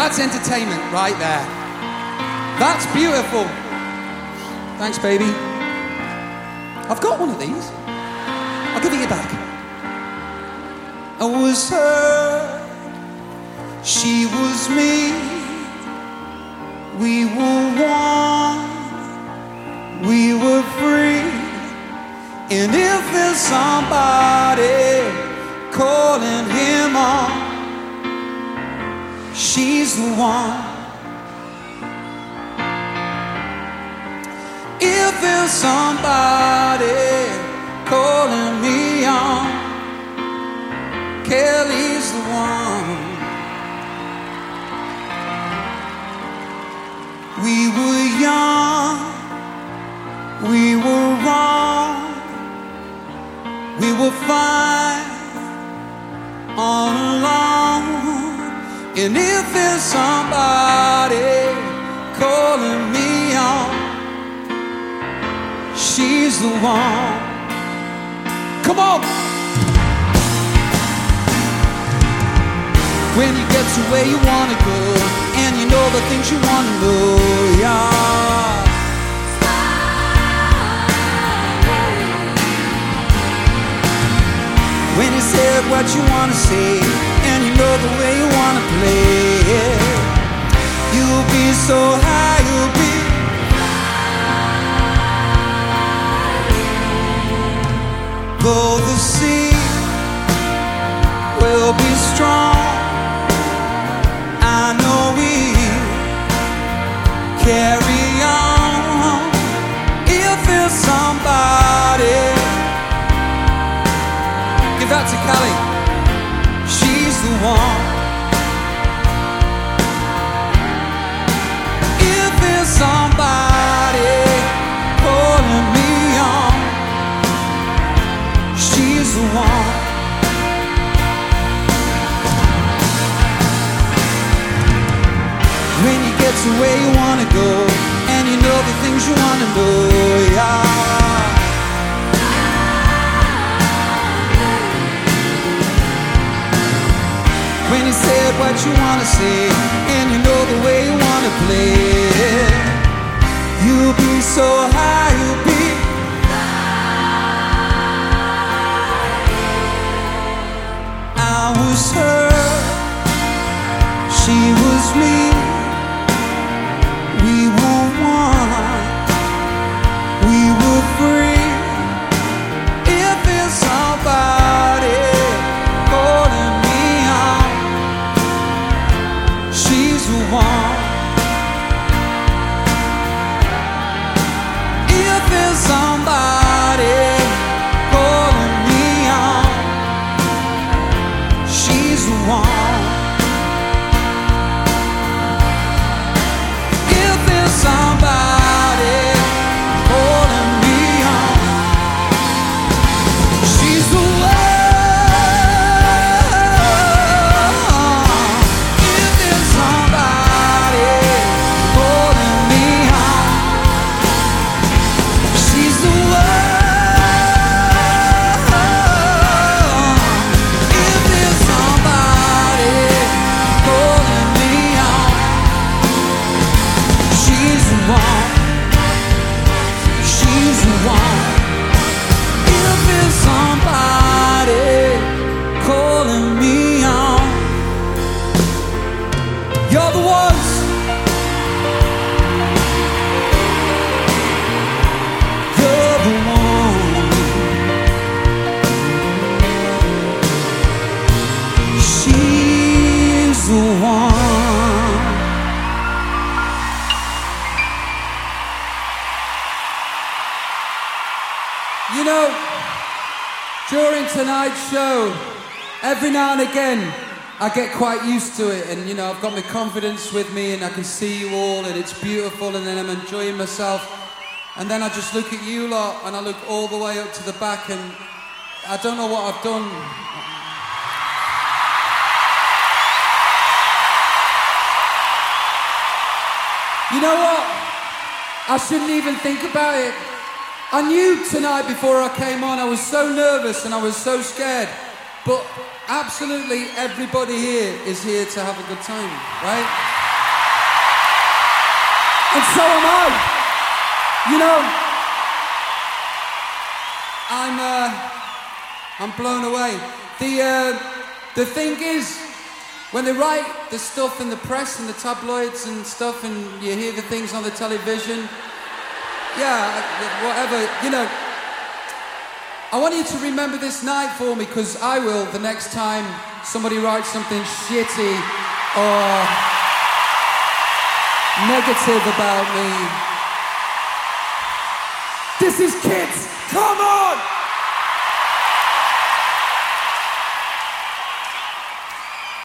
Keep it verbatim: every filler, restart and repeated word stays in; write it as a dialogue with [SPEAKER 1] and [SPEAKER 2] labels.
[SPEAKER 1] That's entertainment right there. That's beautiful. Thanks, baby. I've got one of these. I'll give it you back. I was her, she was me. We were one, we were free. And if there's somebody calling him on, she's the one. If there's somebody calling me on, Kelly's the one. We were young, we were wrong, we were fine all along. And if there's somebody calling me on, she's the one. Come on! When you get to where you wanna go, and you know the things you wanna know, yeah. When you said what you wanna say, and you know the way you wanna play, you'll be so high, you'll be though the sea will be strong, I know we'll carry on. If there's somebody, give that to Kelly, she's the one. If there's somebody calling me on, she's the one. When you get to where you wanna go, and you know the things you wanna know, yeah. When you said what you wanna say, and you know the way you wanna play, you'll be so high, you'll be I was her, she was me. We were one, we were free. If there's somebody calling me on, she's the one. If there's somebody calling me on, she's the one. If there's somebody calling me on, she's the one. If there's somebody calling me on, she's the one. If there's somebody calling me on, she's the one. She's the one. If there's somebody calling me on, you're the ones. You're the one. She's the one. You know, during tonight's show, every now and again, I get quite used to it, and you know, I've got my confidence with me, and I can see you all, and it's beautiful, and then I'm enjoying myself, and then I just look at you lot, and I look all the way up to the back, and I don't know what I've done. You know what? I shouldn't even think about it. I knew tonight before I came on, I was so nervous and I was so scared. But absolutely everybody here is here to have a good time, right? And so am I. You know, I'm uh, I'm blown away. The uh, the thing is, when they write the stuff in the press and the tabloids and stuff, and you hear the things on the television, yeah, whatever, you know. I want you to remember this night for me, because I will the next time somebody writes something shitty or negative about me. This is Kids, come on!